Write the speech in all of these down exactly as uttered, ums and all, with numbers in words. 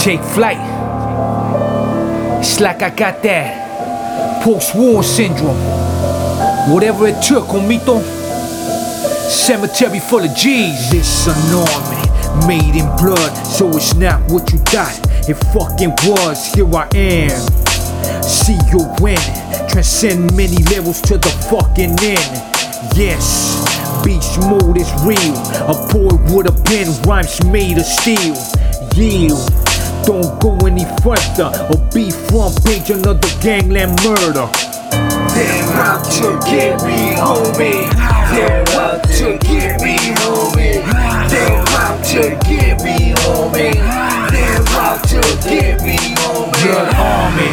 take flight. It's like I got that post-war syndrome. Whatever it took, homito. Cemetery full of G's. This an army made in blood, so it's not what you thought it fucking was. Here I am, see you win, transcend many levels to the fucking end. Yes, beast mode is real. A poet with a pen, rhymes made of steel. Yield, don't go any further, or be front page another gangland murder. They're out to get me, homie. They're out to get me, homie. They're out to get me, homie. They're out to get me, homie. Blood army,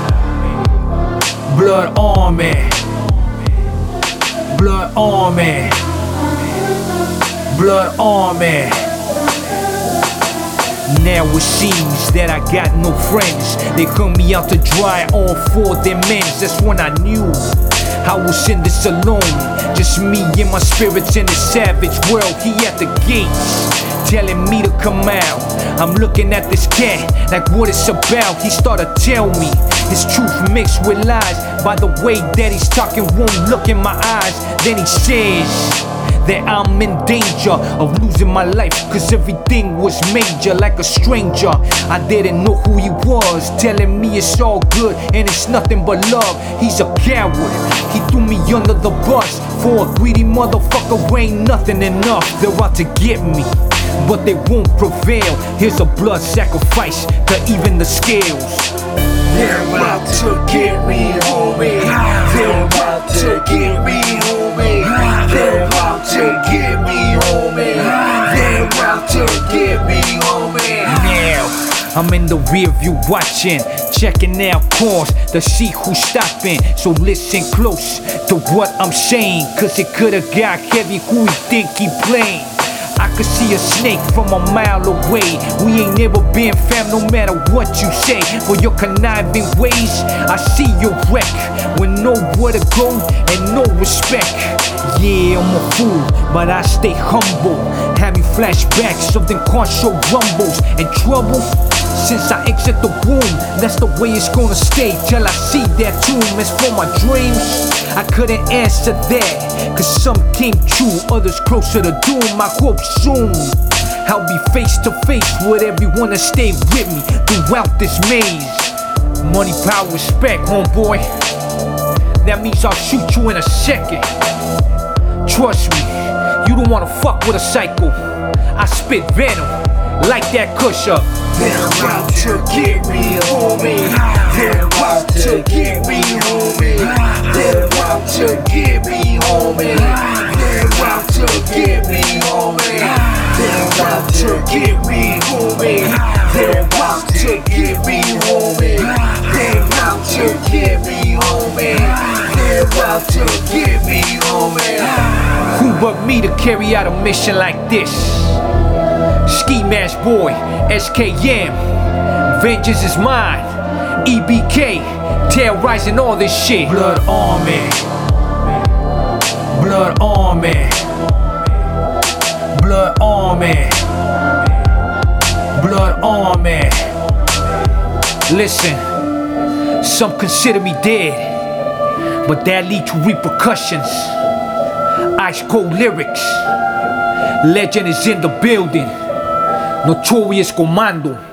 blood army, blood army, blood army. Now it seems that I got no friends. They hung me out to dry, all for their mens. That's when I knew I was in this alone, just me and my spirits in the savage world. He at the gates, telling me to come out. I'm looking at this cat like what it's about. He started to tell me his truth mixed with lies. By the way that he's talking, won't look in my eyes. Then he says that I'm in danger of losing my life, cause everything was major. Like a stranger, I didn't know who he was, telling me it's all good and it's nothing but love. He's a coward, he threw me under the bus. For a greedy motherfucker ain't nothing enough. They're out to get me, but they won't prevail. Here's a blood sacrifice to even the scales. They're out to get me, homie. They're out to get me, homie. They're out to get me, homie. They're out to get me, homie. Now I'm in the rear view watching, checking out cars to see who's stopping. So listen close to what I'm saying, cause it could've got heavy. Who he think he playing? I could see a snake from a mile away. We ain't never been fam, no matter what you say. For your conniving ways, I see your wreck with nowhere to go and no respect. Yeah, I'm a fool, but I stay humble. Having flashbacks of them car show rumbles and trouble. Since I exit the womb, that's the way it's gonna stay till I see that tomb. As for my dreams, I couldn't answer that, cause some came true, others closer to doom. I hope soon I'll be face to face with everyone that stayed with me throughout this maze. Money, power, respect, homeboy. That means I'll shoot you in a second. Trust me, you don't wanna fuck with a psycho. I spit venom like that Kusha. They're out to get me, homie. They're out to get me, homie. They're out to get me, homie. They're out to get me, homie. They're out to get me, homie. They're out to get me, homie. They're out to get me, homie. They're out to get me, homie. Who but me to carry out a mission like this? Ski Mask Boy, S K M, vengeance is mine. E B K, tail rising, all this shit. Blood army, blood army, blood army, blood army. Listen, some consider me dead, but that lead to repercussions. Ice cold lyrics, legend is in the building. Notorious Commando.